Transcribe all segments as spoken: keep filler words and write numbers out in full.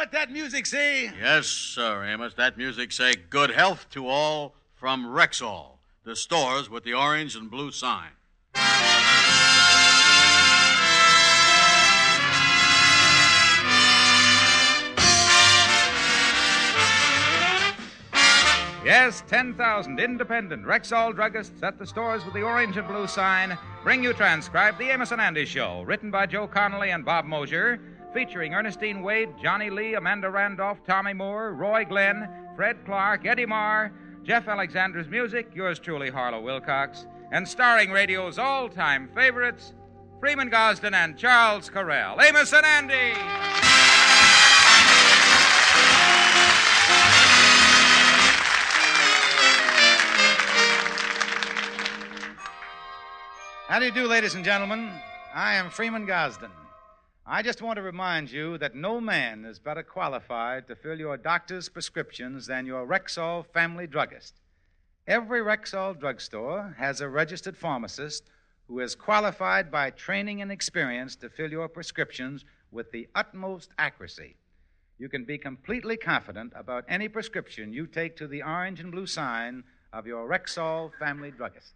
what that music say? Yes, sir, Amos. That music say good health to all from Rexall, the stores with the orange and blue sign. Yes, ten thousand independent Rexall druggists at the stores with the orange and blue sign bring you transcribed The Amos and Andy Show, written by Joe Connolly and Bob Mosier, featuring Ernestine Wade, Johnny Lee, Amanda Randolph, Tommy Moore, Roy Glenn, Fred Clark, Eddie Marr, Jeff Alexander's music, yours truly, Harlow Wilcox, and starring radio's all-time favorites, Freeman Gosden and Charles Correll. Amos and Andy! How do you do, ladies and gentlemen? I am Freeman Gosden. I just want to remind you that no man is better qualified to fill your doctor's prescriptions than your Rexall family druggist. Every Rexall drugstore has a registered pharmacist who is qualified by training and experience to fill your prescriptions with the utmost accuracy. You can be completely confident about any prescription you take to the orange and blue sign of your Rexall family druggist.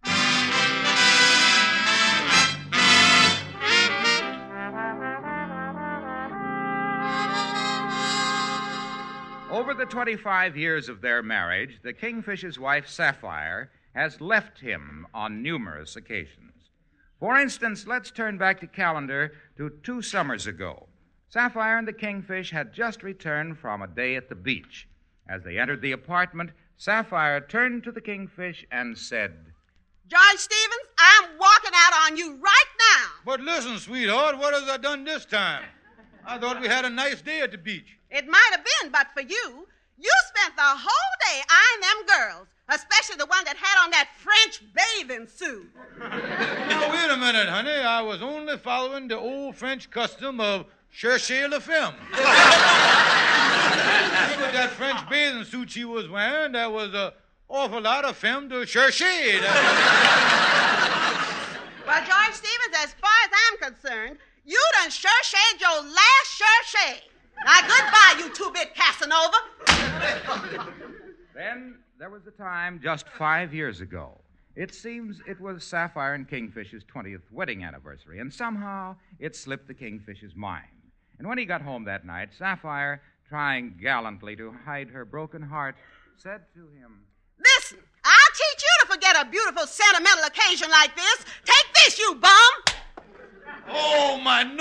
Over the twenty-five years of their marriage, the Kingfish's wife, Sapphire, has left him on numerous occasions. For instance, let's turn back the calendar to two summers ago. Sapphire and the Kingfish had just returned from a day at the beach. As they entered the apartment, Sapphire turned to the Kingfish and said, George Stevens, I'm walking out on you right now. But listen, sweetheart, what has I done this time? I thought we had a nice day at the beach. It might have been, but for you, you spent the whole day eyeing them girls, especially the one that had on that French bathing suit. Now, wait a minute, honey. I was only following the old French custom of chercher la femme. With that French bathing suit she was wearing, there was an awful lot of femme to chercher. Well, George Stevens, as far as I'm concerned, you done cherchered your last chercher. Now, goodbye, you two-bit Casanova. Then there was a time just five years ago. It seems it was Sapphire and Kingfish's twentieth wedding anniversary, and somehow it slipped the Kingfish's mind. And when he got home that night, Sapphire, trying gallantly to hide her broken heart, said to him, Listen, I'll teach you to forget a beautiful, sentimental occasion like this. Take this, you bum! Oh, my nose!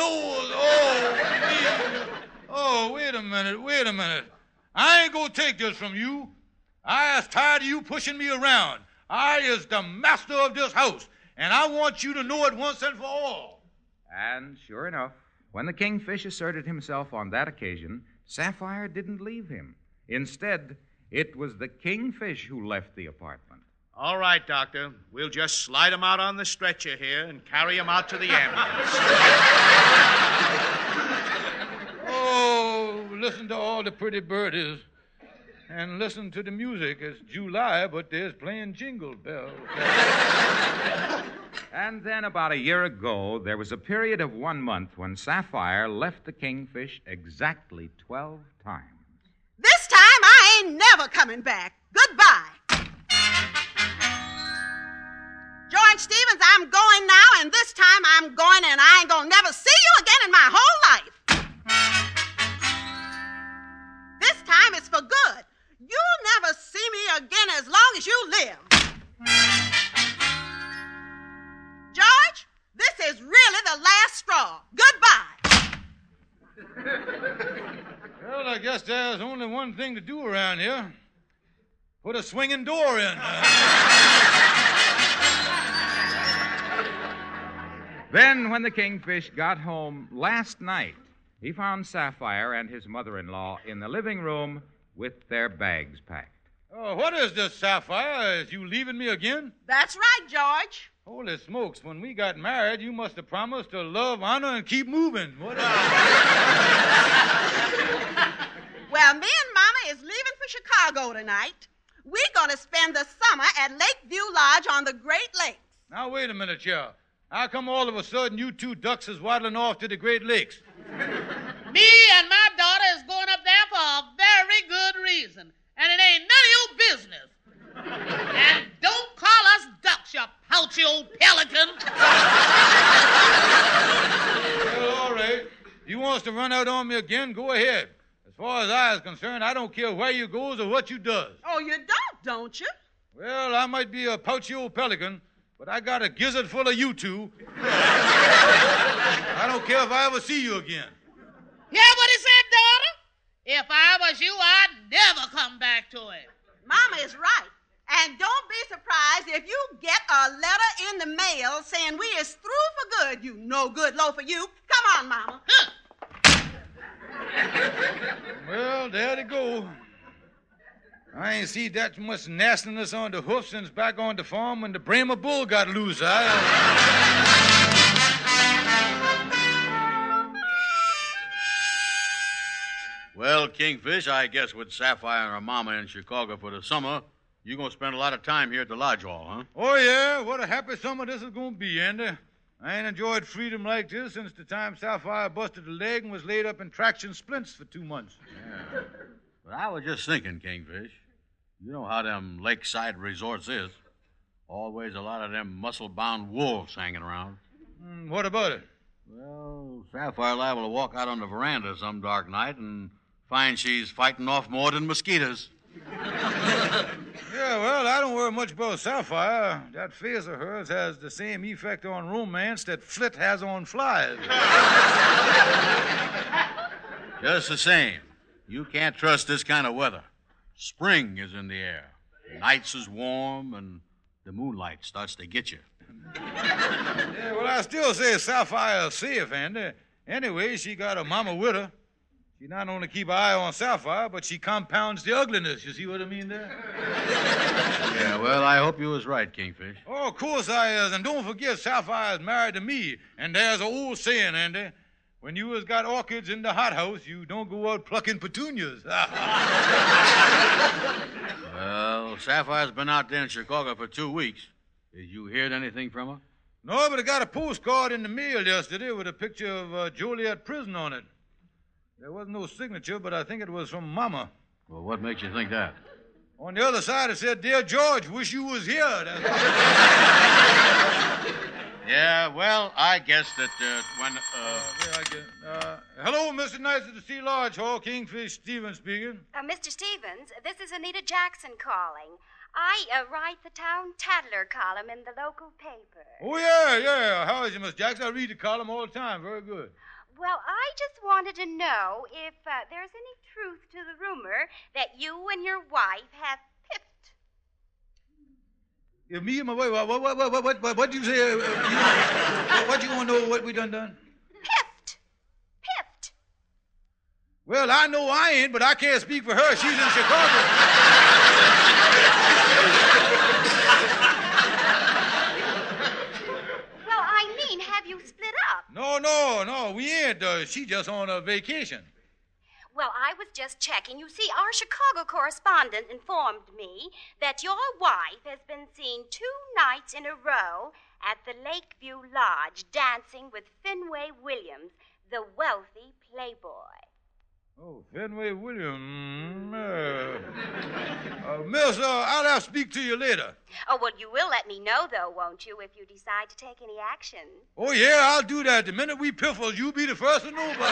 Oh, oh, wait a minute, wait a minute. I ain't gonna take this from you. I is tired of you pushing me around. I is the master of this house, and I want you to know it once and for all. And sure enough, when the Kingfish asserted himself on that occasion, Sapphire didn't leave him. Instead, it was the Kingfish who left the apartment. All right, Doctor. We'll just slide him out on the stretcher here and carry him out to the ambulance. Oh, listen to all the pretty birdies. And listen to the music. It's July, but there's playing Jingle Bells. And then about a year ago, there was a period of one month when Sapphire left the Kingfish exactly twelve times. This time I ain't never coming back. Goodbye. George Stevens, I'm going now, and this time I'm going, and I ain't gonna never see you again in my whole life. This time it's for good. You'll never see me again as long as you live. George, this is really the last straw. Goodbye. Well, I guess there's only one thing to do around here. Put a swinging door in. Then, when the Kingfish got home last night, he found Sapphire and his mother-in-law in the living room with their bags packed. Oh, what is this, Sapphire? Is you leaving me again? That's right, George. Holy smokes, when we got married, you must have promised to love, honor, and keep moving. What? Well, me and Mama is leaving for Chicago tonight. We're going to spend the summer at Lakeview Lodge on the Great Lakes. Now, wait a minute, here. How come all of a sudden you two ducks is waddling off to the Great Lakes? Me and my daughter is going a very good reason, and it ain't none of your business. And don't call us ducks, you pouchy old pelican. Well, all right. You wants to run out on me again, go ahead. As far as I is concerned, I don't care where you goes or what you does. Oh, you don't, don't you? Well, I might be a pouchy old pelican, but I got a gizzard full of you two. I don't care if I ever see you again. Hear what he said, daughter? If I was you, I'd never come back to it. Mama is right. And don't be surprised if you get a letter in the mail saying we is through for good, you no good loafer you. Come on, Mama. Huh. Well, there they go. I ain't seen that much nastiness on the hoof since back on the farm when the Brahma bull got loose. I... Well, Kingfish, I guess with Sapphire and her mama in Chicago for the summer, you're going to spend a lot of time here at the lodge hall, huh? Oh, yeah. What a happy summer this is going to be, Andy. I ain't enjoyed freedom like this since the time Sapphire busted a leg and was laid up in traction splints for two months. Yeah. But I was just thinking, Kingfish, you know how them lakeside resorts is. Always a lot of them muscle-bound wolves hanging around. Mm, what about it? Well, Sapphire liable to walk out on the veranda some dark night and find she's fighting off more than mosquitoes. Yeah, well, I don't worry much about Sapphire. That face of hers has the same effect on romance that Flit has on flies. Just the same, you can't trust this kind of weather. Spring is in the air. Nights is warm, and the moonlight starts to get you. Yeah, well, I still say Sapphire's safe, Andy. Anyway, she got a mama with her. She not only keep an eye on Sapphire, but she compounds the ugliness. You see what I mean there? Yeah, well, I hope you was right, Kingfish. Oh, of course I is. And don't forget, Sapphire is married to me. And there's an old saying, Andy. When you has got orchids in the hothouse, you don't go out plucking petunias. Well, Sapphire's been out there in Chicago for two weeks. Did you hear anything from her? No, but I got a postcard in the mail yesterday with a picture of uh, Joliet Prison on it. There wasn't no signature, but I think it was from Mama. Well, what makes you think that? On the other side, it said, Dear George, wish you was here. Yeah, well, I guess that uh, when... Uh... Uh, yeah, I guess. Uh, hello, Mister Knights of the Sea Lodge Hall. Kingfish Stevens speaking. Uh, Mister Stevens, this is Anita Jackson calling. I uh, write the Town Tattler column in the local paper. Oh, yeah, yeah. How is you, Miss Jackson? I read the column all the time. Very good. Well, I just wanted to know if uh, there's any truth to the rumor that you and your wife have pipped. If me and my wife, what, what, what, what, what, what, what do you say? Uh, you, what you want to know what we done done? Pipped. Pipped. Well, I know I ain't, but I can't speak for her. She's in Chicago. Well, I mean, have you split up? No, no, no, we ain't. Uh, she just on a vacation. Well, I was just checking. You see, our Chicago correspondent informed me that your wife has been seen two nights in a row at the Lakeview Lodge dancing with Fenway Williams, the wealthy playboy. Oh, Fenway Williams. Uh, uh, miss, uh, I'll have to speak to you later. Oh, well, you will let me know, though, won't you, if you decide to take any action? Oh, yeah, I'll do that. The minute we piffles, you'll be the first to know about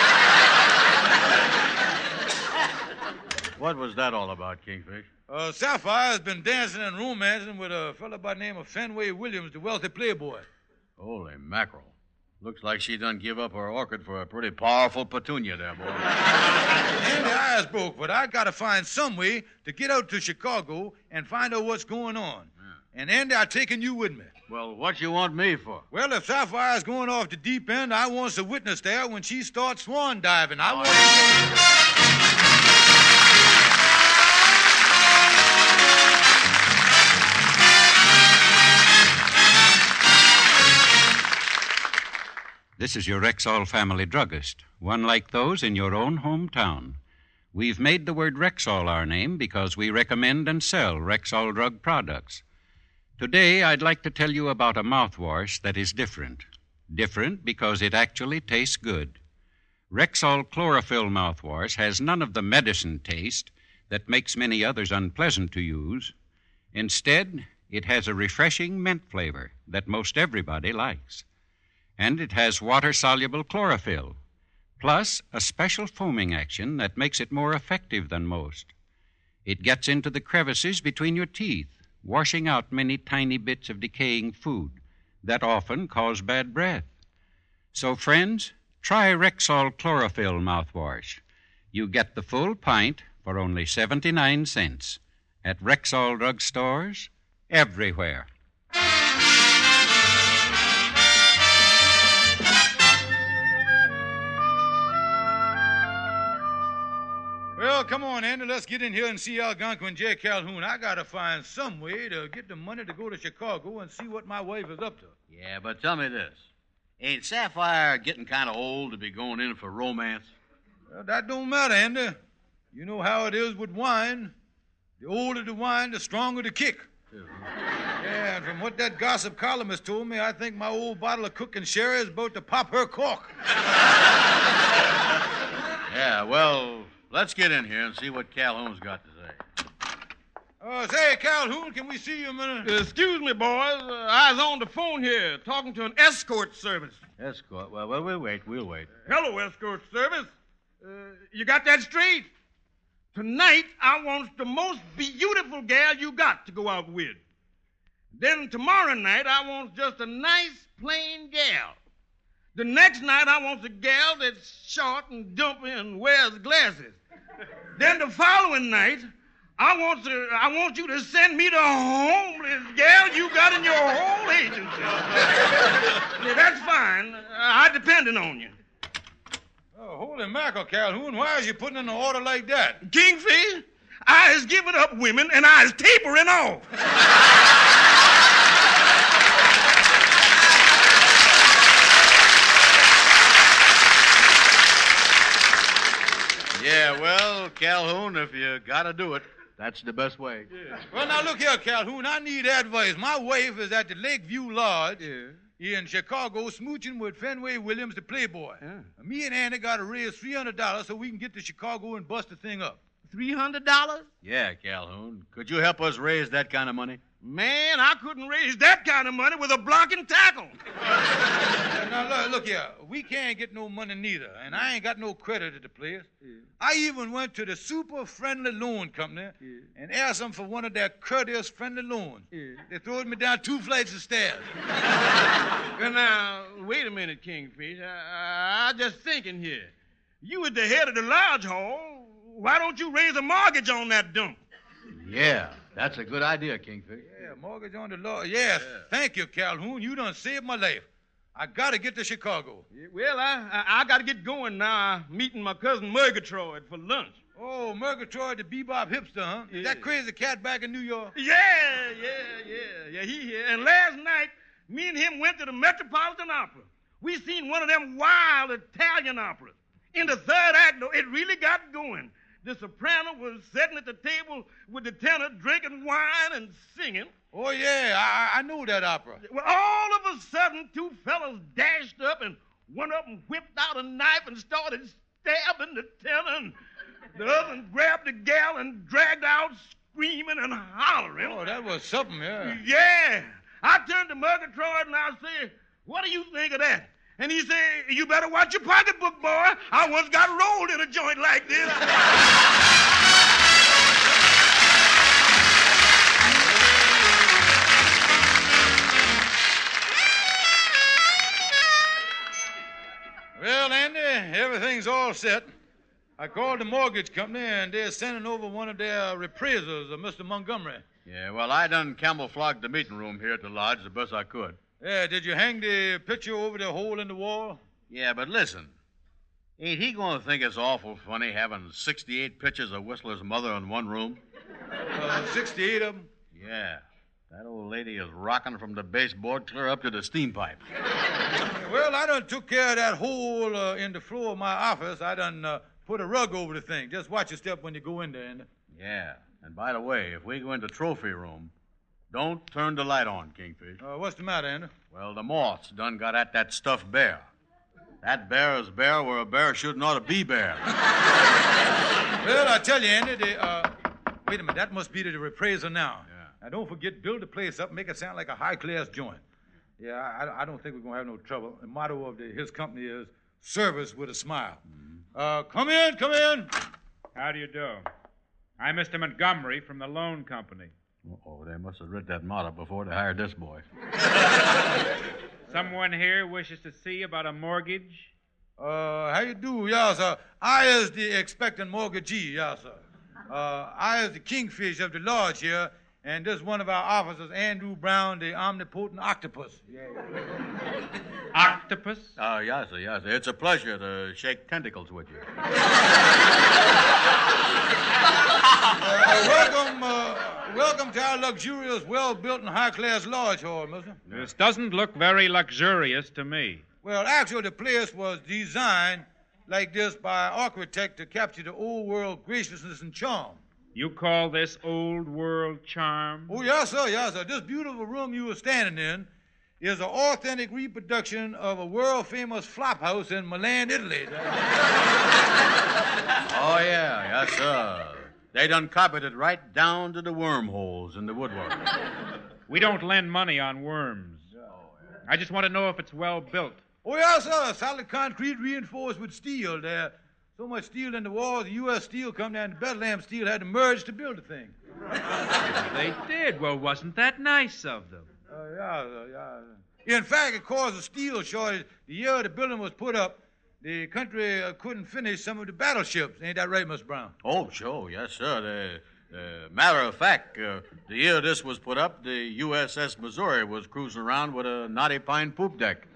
it. What was that all about, Kingfish? Uh, Sapphire's been dancing and romancing with a fellow by the name of Fenway Williams, the wealthy playboy. Holy mackerel. Looks like she done give up her orchid for a pretty powerful petunia there, boy. And the eyes broke, but I got to find some way to get out to Chicago and find out what's going on. Yeah. And, Andy, I'm taking you with me. Well, what you want me for? Well, if Sapphire's going off the deep end, I want to witness there when she starts swan diving. I want This is your Rexall family druggist, one like those in your own hometown. We've made the word Rexall our name because we recommend and sell Rexall drug products. Today, I'd like to tell you about a mouthwash that is different. Different because it actually tastes good. Rexall Chlorophyll mouthwash has none of the medicine taste that makes many others unpleasant to use. Instead, it has a refreshing mint flavor that most everybody likes. And it has water-soluble chlorophyll, plus a special foaming action that makes it more effective than most. It gets into the crevices between your teeth, washing out many tiny bits of decaying food that often cause bad breath. So, friends, try Rexall Chlorophyll mouthwash. You get the full pint for only seventy-nine cents at Rexall drug stores everywhere. Well, come on, Andy. Let's get in here and see Algonquin and J. Calhoun. I gotta find some way to get the money to go to Chicago and see what my wife is up to. Yeah, but tell me this. Ain't Sapphire getting kind of old to be going in for romance? Well, that don't matter, Andy. You know how it is with wine. The older the wine, the stronger the kick. Yeah, and from what that gossip columnist told me, I think my old bottle of cooking sherry is about to pop her cork. Yeah, well, let's get in here and see what Calhoun's got to say. Uh, say, Calhoun, can we see you a minute? Uh, excuse me, boys. Uh, I was on the phone here talking to an escort service. Escort? Well, well, we'll wait. We'll wait. Hello, escort service. Uh, you got that straight? Tonight, I want the most beautiful gal you got to go out with. Then tomorrow night, I want just a nice, plain gal. The next night, I want a gal that's short and dumpy and wears glasses. Then the following night, I want to, I want you to send me the homeless gal you got in your whole agency. Yeah, that's fine. I depended on you. Oh, holy mackerel, Calhoun. Why is you putting in an order like that? Kingfish, I is giving up women and I is tapering off. Yeah, well, Calhoun, if you gotta do it, that's the best way. Yeah. Well, now, look here, Calhoun. I need advice. My wife is at the Lakeview Lodge yeah. in Chicago smooching with Fenway Williams, the playboy. Yeah. Me and Andy got to raise three hundred dollars so we can get to Chicago and bust the thing up. three hundred dollars? Yeah, Calhoun. Could you help us raise that kind of money? Man, I couldn't raise that kind of money with a blocking tackle. Now, look, look here. We can't get no money neither, and I ain't got no credit at the place. Yeah. I even went to the Super Friendly Loan Company yeah. and asked them for one of their courteous friendly loans. Yeah. They throwed me down two flights of stairs. Well, now, wait a minute, Kingfish. I, I, I just thinking here. You at the head of the lodge hall. Why don't you raise a mortgage on that dump? Yeah, that's a good idea, Kingfish. Yeah, mortgage on the law. Yes, yeah. Thank you, Calhoun. You done saved my life. I got to get to Chicago. Yeah, well, I I, I got to get going now. I'm meeting my cousin Murgatroyd for lunch. Oh, Murgatroyd, the bebop hipster, huh? Yeah. That crazy cat back in New York? Yeah, yeah, yeah. Yeah, he here. And last night, me and him went to the Metropolitan Opera. We seen one of them wild Italian operas. In the third act, though, it really got going. The soprano was sitting at the table with the tenor drinking wine and singing. Oh, yeah, I, I know that opera. Well, all of a sudden, two fellas dashed up, and one of them whipped out a knife and started stabbing the tenor, and the other one grabbed the gal and dragged out screaming and hollering. Oh, that was something, yeah. Yeah. I turned to Murgatroyd and I said, what do you think of that? And he said, you better watch your pocketbook, boy. I once got rolled in a joint like this. Well, Andy, everything's all set. I called the mortgage company, and they're sending over one of their reprisals of Mister Montgomery. Yeah, well, I done camouflaged the meeting room here at the lodge the best I could. Yeah, did you hang the picture over the hole in the wall? Yeah, but listen. Ain't he going to think it's awful funny having sixty-eight pictures of Whistler's mother in one room? Uh, sixty-eight of them? Yeah. That old lady is rocking from the baseboard clear up to the steam pipe. Well, I done took care of that hole uh, in the floor of my office. I done uh, put a rug over the thing. Just watch your step when you go in there, Andy. Yeah. And by the way, if we go into trophy room, don't turn the light on, Kingfish. Uh, what's the matter, Andy? Well, the moths done got at that stuffed bear. That bear is bear where a bear shouldn't ought to be bear. Well, I tell you, Andy, the, uh, wait a minute, that must be the repraiser now. Yeah. Now, don't forget, build the place up and make it sound like a high-class joint. Yeah, I, I don't think we're going to have no trouble. The motto of the, his company is service with a smile. Mm-hmm. Uh, come in, come in. How do you do? I'm Mister Montgomery from the loan company. Oh, they must have written that motto before they hired this boy. Someone here wishes to see about a mortgage? Uh, how you do, yeah, sir? I is the expectant mortgagee, yeah, sir. Uh, I is the kingfish of the lodge here, and this one of our officers, Andrew Brown, the omnipotent octopus. Yeah, yeah. Octopus? Uh, yes, sir, yes, sir. It's a pleasure to shake tentacles with you. uh, welcome, uh, welcome to our luxurious, well-built and high-class lodge hall, mister. This doesn't look very luxurious to me. Well, actually, the place was designed like this by an architect to capture the old world graciousness and charm. You call this old world charm? Oh, yes, sir, yes, sir. This beautiful room you were standing in is an authentic reproduction of a world-famous flop house in Milan, Italy. Oh, yeah, yes, sir. They done carpeted right down to the wormholes in the woodwork. We don't lend money on worms. I just want to know if it's well built. Oh, yes, sir. Solid concrete reinforced with steel. There's so much steel in the walls, the U S Steel come down to Bethlehem Steel had to merge to build the thing. They did. Well, wasn't that nice of them? Uh, yeah, sir, yeah. In fact, it caused a steel shortage. The year the building was put up, the country uh, couldn't finish some of the battleships. Ain't that right, Miss Brown? Oh, sure, yes, sir. The, uh, matter of fact, uh, the year this was put up, the U S S Missouri was cruising around with a knotty pine poop deck.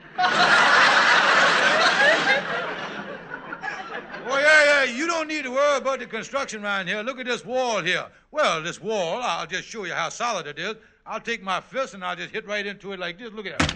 Oh, yeah, yeah, you don't need to worry about the construction around here. Look at this wall here. Well, this wall, I'll just show you how solid it is. I'll take my fist and I'll just hit right into it like this. Look at that.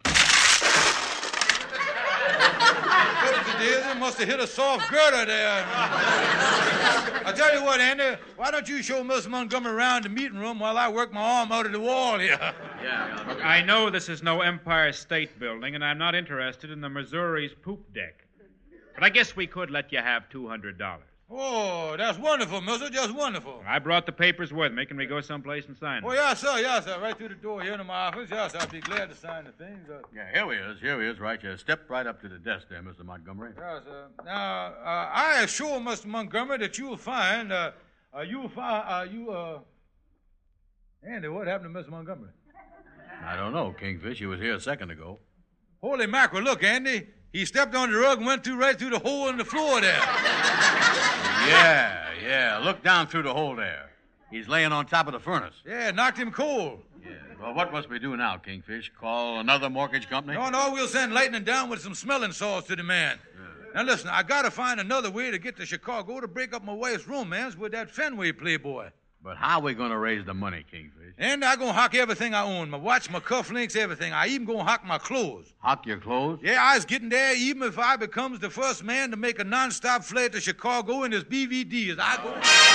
It must have hit a soft girder there. I tell you what, Andy, why don't you show Miss Montgomery around the meeting room while I work my arm out of the wall here? Yeah, yeah. Look, I know this is no Empire State Building, and I'm not interested in the Missouri's poop deck. But I guess we could let you have two hundred dollars. Oh, that's wonderful, mister, just wonderful. I brought the papers with me. Can we go someplace and sign them? Oh, yes, sir, yes, sir. Right through the door here in my office. Yes, I'd be glad to sign the things. Uh... Yeah, here he is, here he is, right here. Step right up to the desk there, Mister Montgomery. Yes, sir. Now, uh, I assure Mister Montgomery that you'll find, uh, uh, you'll find, uh, you, uh... Andy, what happened to Mister Montgomery? I don't know, Kingfish. He was here a second ago. Holy mackerel, look, Andy. He stepped on the rug and went through right through the hole in the floor there. Yeah, yeah. Look down through the hole there. He's laying on top of the furnace. Yeah, knocked him cold. Yeah. Well, what must we do now, Kingfish? Call another mortgage company? No, no, we'll send lightning down with some smelling salts to the man. Yeah. Now, listen, I got to find another way to get to Chicago to break up my wife's romance with that Fenway playboy. But how are we going to raise the money, Kingfish? And I gonna hock everything I own. My watch, my cufflinks, everything. I even gonna hock my clothes. Hock your clothes? Yeah, I was getting there even if I becomes the first man to make a nonstop flight to Chicago in his B V Ds. I go...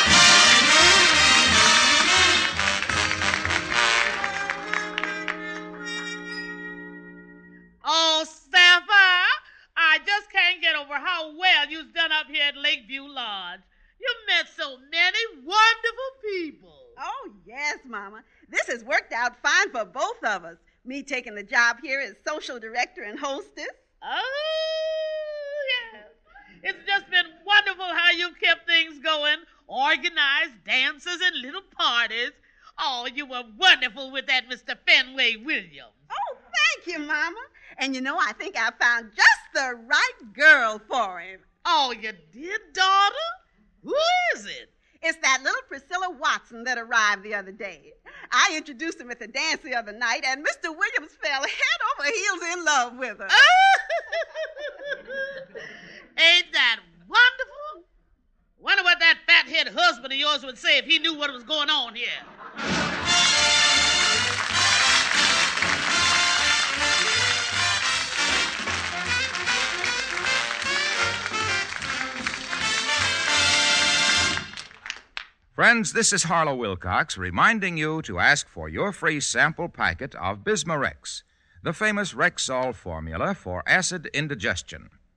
Oh, Sapphire, I just can't get over how well you've done up here at Lakeview Lodge. You've met so many wonderful people. Oh, yes, Mama. This has worked out fine for both of us. Me taking the job here as social director and hostess. Oh, yes. It's just been wonderful how you've kept things going, organized dances and little parties. Oh, you were wonderful with that Mister Fenway Williams. Oh, thank you, Mama. And you know, I think I found just the right girl for him. Oh, you did, daughter? Who is it? It's that little Priscilla Watson that arrived the other day. I introduced him at the dance the other night, and Mister Williams fell head over heels in love with her. Ain't that wonderful? Wonder what that fat-head husband of yours would say if he knew what was going on here. Friends, this is Harlow Wilcox reminding you to ask for your free sample packet of Bismarex, the famous Rexall formula for acid indigestion.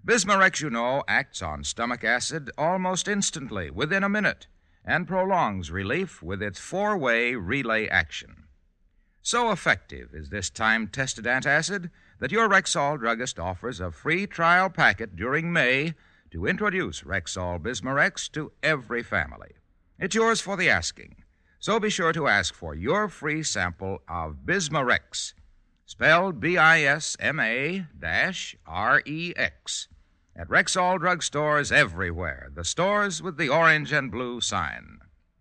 Bismarex, you know, acts on stomach acid almost instantly, within a minute, and prolongs relief with its four-way relay action. So effective is this time-tested antacid that your Rexall druggist offers a free trial packet during May to introduce Rexall Bismarex to every family. It's yours for the asking. So be sure to ask for your free sample of Bismarex, spelled B I S M A R E X, at Rexall drugstores everywhere, the stores with the orange and blue sign.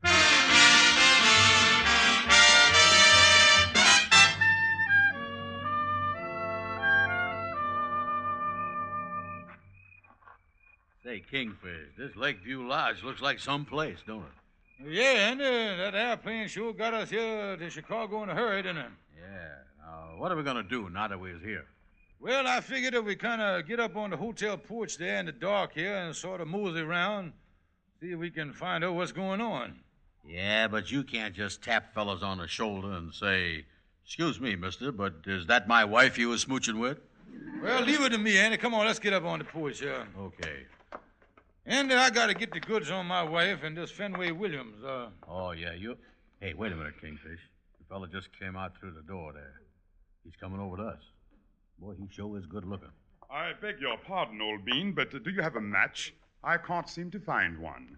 Say, Kingfish, this Lakeview Lodge looks like some place, don't it? Yeah, and uh, that airplane sure got us here to Chicago in a hurry, didn't it? Yeah. Now, what are we going to do now that we're here? Well, I figured if we kind of get up on the hotel porch there in the dark here and sort of mosey around, see if we can find out what's going on. Yeah, but you can't just tap fellas on the shoulder and say, "Excuse me, mister, but is that my wife you was smooching with?" Well, leave it to me, Andy. Come on, let's get up on the porch here. Okay. Andy, I got to get the goods on my wife and this Fenway Williams. Uh... Oh, yeah, you... Hey, wait a minute, Kingfish. The fella just came out through the door there. He's coming over to us. Boy, he sure is good looking. I beg your pardon, old bean, but uh, do you have a match? I can't seem to find one.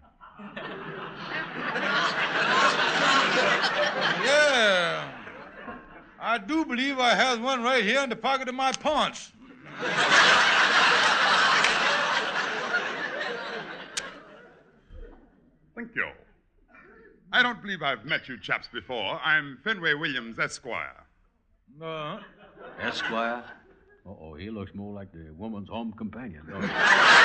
Yeah. I do believe I have one right here in the pocket of my pants. Thank you. I don't believe I've met you chaps before. I'm Fenway Williams, Esquire. Uh-huh. Esquire? Uh-oh, he looks more like the woman's home companion, don't he?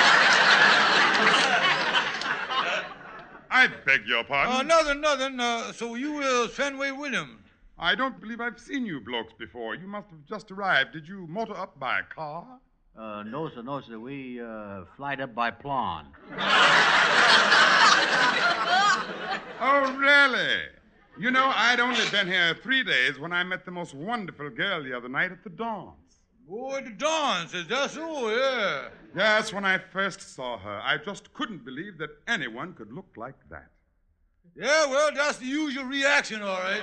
I beg your pardon. Uh, nothing, nothing. Uh, so you is Fenway Williams? I don't believe I've seen you blokes before. You must have just arrived. Did you motor up by car? Uh, no, sir, no, sir. We, uh, flied up by Plon. Oh, really? You know, I'd only been here three days when I met the most wonderful girl the other night at the dance. Oh, the dance. Is that so? Yeah. Yes, when I first saw her, I just couldn't believe that anyone could look like that. Yeah, well, that's the usual reaction, all right.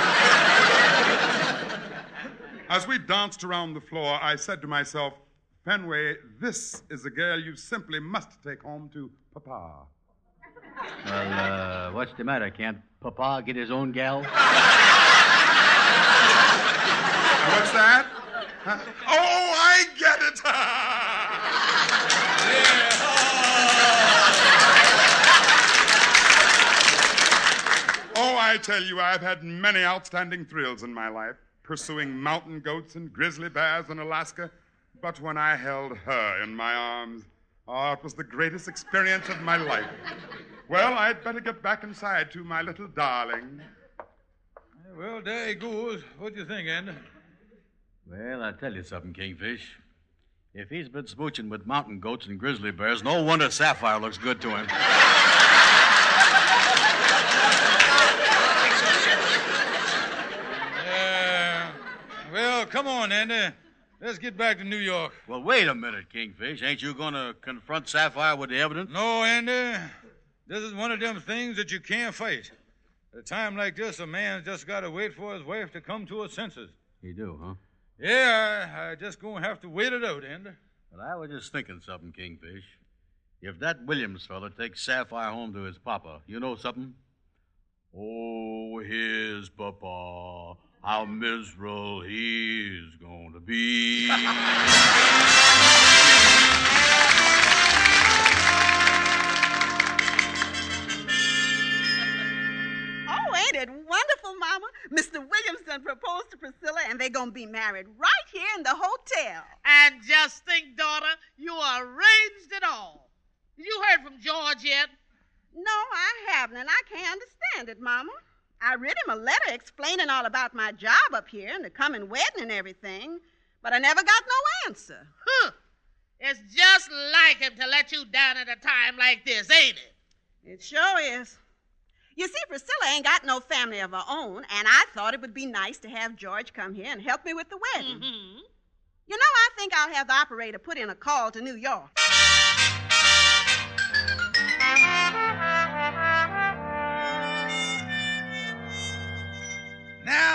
As we danced around the floor, I said to myself, Fenway, this is a girl you simply must take home to Papa. Well, uh, what's the matter? Can't Papa get his own gal? What's that? Huh? Oh, I get it! Oh, I tell you, I've had many outstanding thrills in my life, pursuing mountain goats and grizzly bears in Alaska. But when I held her in my arms, oh, it was the greatest experience of my life. Well, I'd better get back inside to my little darling. Well, there he goes. What do you think, Andy? Well, I'll tell you something, Kingfish. If he's been smooching with mountain goats and grizzly bears, no wonder Sapphire looks good to him. Yeah. Well, come on, Andy. Let's get back to New York. Well, wait a minute, Kingfish. Ain't you going to confront Sapphire with the evidence? No, Andy. This is one of them things that you can't fight. At a time like this, a man's just got to wait for his wife to come to her senses. You do, huh? Yeah, I, I just gonna have to wait it out, Andy. Well, I was just thinking something, Kingfish. If that Williams fella takes Sapphire home to his papa, you know something? Oh, his papa, how miserable he's going to be. Ain't it wonderful, Mama? Mister Williams done proposed to Priscilla, and they're going to be married right here in the hotel. And just think, daughter, you arranged it all. You heard from George yet? No, I haven't, and I can't understand it, Mama. I writ him a letter explaining all about my job up here and the coming wedding and everything, but I never got no answer. Huh. It's just like him to let you down at a time like this, ain't it? It sure is. You see, Priscilla ain't got no family of her own, and I thought it would be nice to have George come here and help me with the wedding. Mm-hmm. You know, I think I'll have the operator put in a call to New York.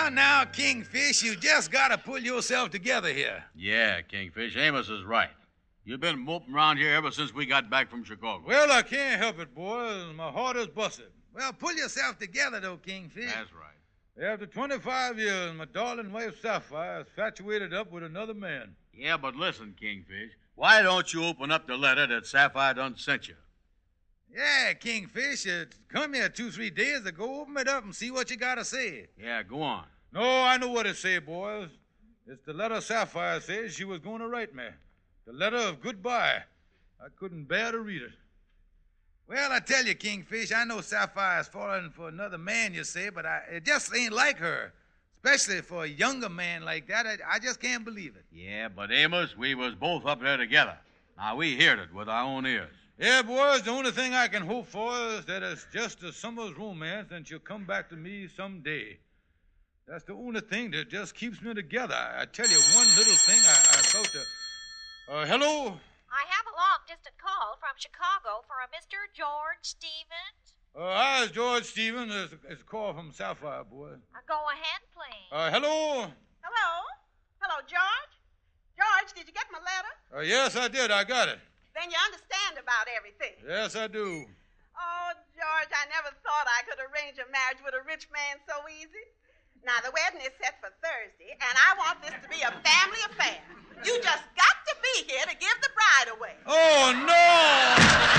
Now, now, Kingfish, you just got to pull yourself together here. Yeah, Kingfish, Amos is right. You've been moping around here ever since we got back from Chicago. Well, I can't help it, boys. My heart is busted. Well, pull yourself together, though, Kingfish. That's right. After twenty-five years, my darling wife Sapphire is infatuated up with another man. Yeah, but listen, Kingfish, why don't you open up the letter that Sapphire done sent you? Yeah, Kingfish, it come here two, three days ago. Open it up and see what you got to say. Yeah, go on. No, I know what it say, boys. It's the letter Sapphire says she was going to write me. The letter of goodbye. I couldn't bear to read it. Well, I tell you, Kingfish, I know Sapphire's falling for another man, you say, but I, it just ain't like her. Especially for a younger man like that. I, I just can't believe it. Yeah, but Amos, we was both up there together. Now, we heard it with our own ears. Yeah, boys, the only thing I can hope for is that it's just a summer's romance and she'll come back to me someday. That's the only thing that just keeps me together. I, I tell you, one little thing I, I about to... Uh, hello? I have a long-distance call from Chicago for a Mister George Stevens. Uh, hi, it's George Stevens. It's, it's a call from Sapphire, boy. Uh, go ahead, please. Uh, hello? Hello? Hello, George? George, did you get my letter? Uh, yes, I did. I got it. Then you understand about everything. Yes, I do. Oh, George, I never thought I could arrange a marriage with a rich man so easy. Now, the wedding is set for Thursday, and I want this to be a family affair. You just got to be here to give the bride away. Oh, no!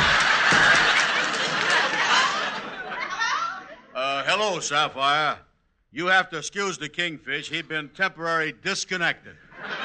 Uh, hello, Sapphire. You have to excuse the Kingfish. He'd been temporarily disconnected.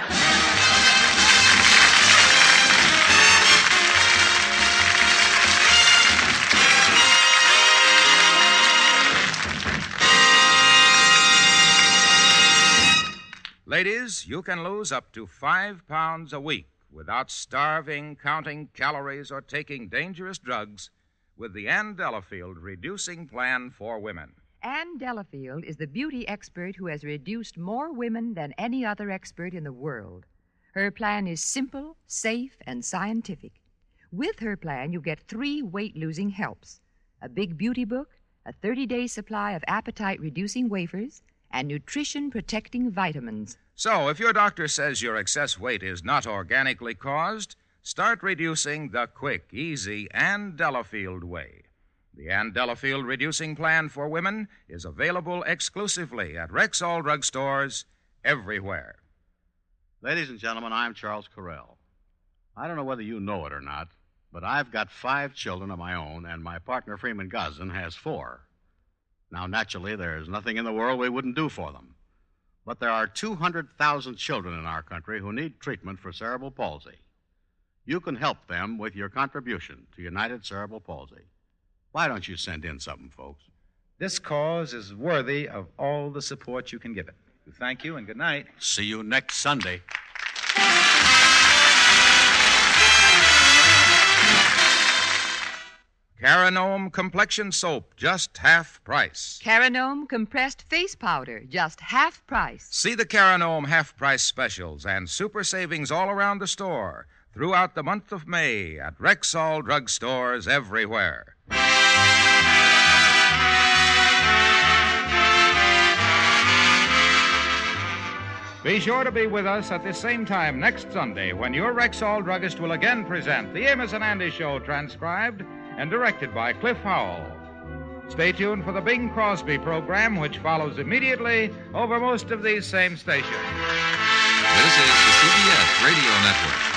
Ladies, you can lose up to five pounds a week without starving, counting calories, or taking dangerous drugs with the Ann Delafield Reducing Plan for Women. Ann Delafield is the beauty expert who has reduced more women than any other expert in the world. Her plan is simple, safe, and scientific. With her plan, you get three weight-losing helps: a big beauty book, a thirty-day supply of appetite-reducing wafers, and nutrition-protecting vitamins. So, if your doctor says your excess weight is not organically caused, start reducing the quick, easy Ann Delafield way. The Ann Delafield Reducing Plan for Women is available exclusively at Rexall drugstores everywhere. Ladies and gentlemen, I'm Charles Correll. I don't know whether you know it or not, but I've got five children of my own, and my partner Freeman Gosden has four. Now, naturally, there's nothing in the world we wouldn't do for them. But there are two hundred thousand children in our country who need treatment for cerebral palsy. You can help them with your contribution to United Cerebral Palsy. Why don't you send in something, folks? This cause is worthy of all the support you can give it. Thank you and good night. See you next Sunday. Caranome Complexion Soap, just half price. Caranome Compressed Face Powder, just half price. See the Caranome half price specials and super savings all around the store throughout the month of May at Rexall drugstores everywhere. Be sure to be with us at the same time next Sunday when your Rexall druggist will again present the Amos and Andy Show, transcribed and directed by Cliff Howell. Stay tuned for the Bing Crosby program, which follows immediately over most of these same stations. This is the C B S Radio Network.